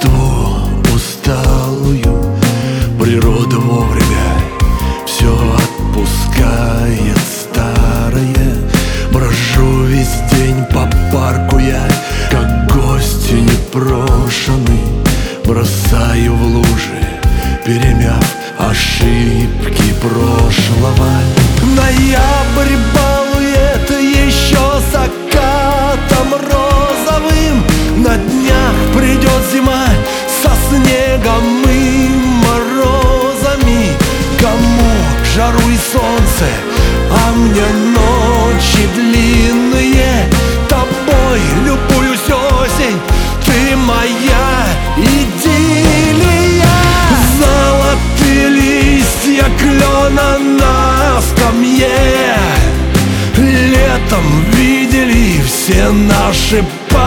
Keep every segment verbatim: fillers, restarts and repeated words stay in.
листву усталую, природа вовремя все отпускает старое. Брожу весь день по парку я, как гость непрошенный, бросаю в лужи, перемяв ошибки прошлого. Ноябрь балует еще закатом розовым, на днях придет зима со снегом и морозами. Кому жару и солнце, а мне ночи длинные. Тобой любуюсь, осень, ты моя идиллия. Золотые листья клена на скамье, летом видели все наши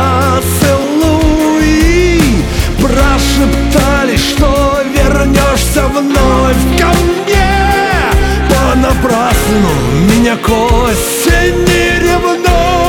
поцелуи. Прошептали, что вернешься вновь ко мне. Понапрасну меня к осени ревнуя.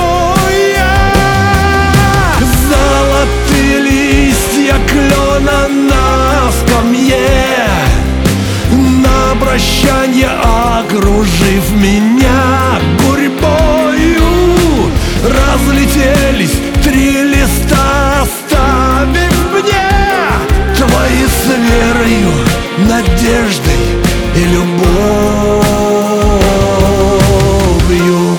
Золотые листья клена на скамье, на прощанье окружив меня гурьбою, разлетелись три листа, оставив мне твои с верою, надеждой и любовью.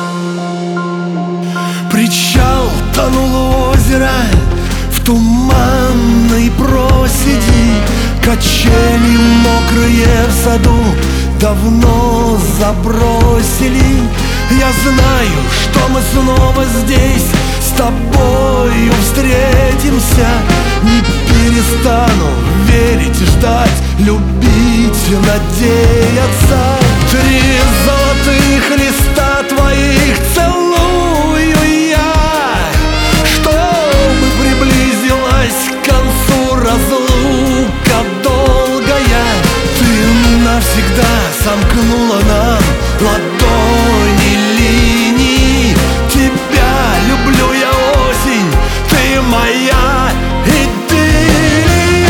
Причал тонул у озера в туманной проседи. Качели мокрые в саду давно забросили. Я знаю, что мы снова здесь с тобою встретимся. Не перестану верить, ждать, любить, надеяться. Три золотых листа твоих целую я, чтобы приблизилась к концу разлука долгая. Ты навсегда сомкнула нам ладони линии. Тебя люблю я, осень, ты моя идиллия.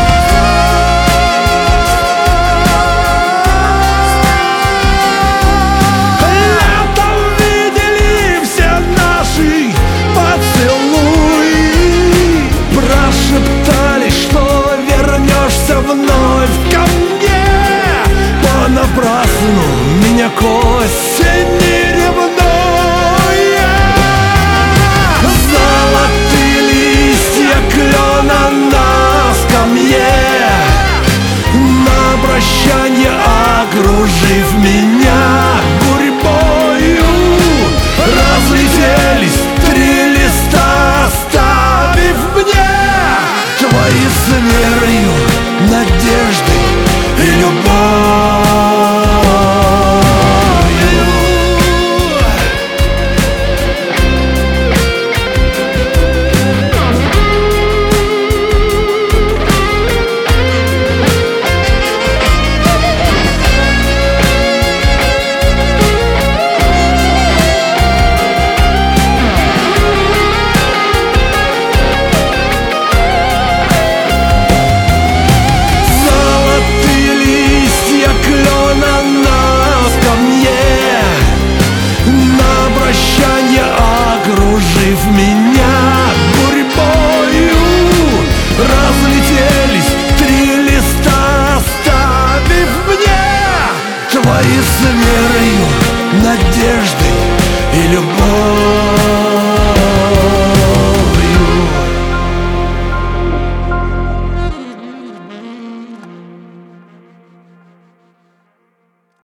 Летом видели все наши поцелуи. Прошептали, что вернешься вновь ко мне. Понапрасну меня к осени ревнуя. Золотые листья клена на скамье, на прощание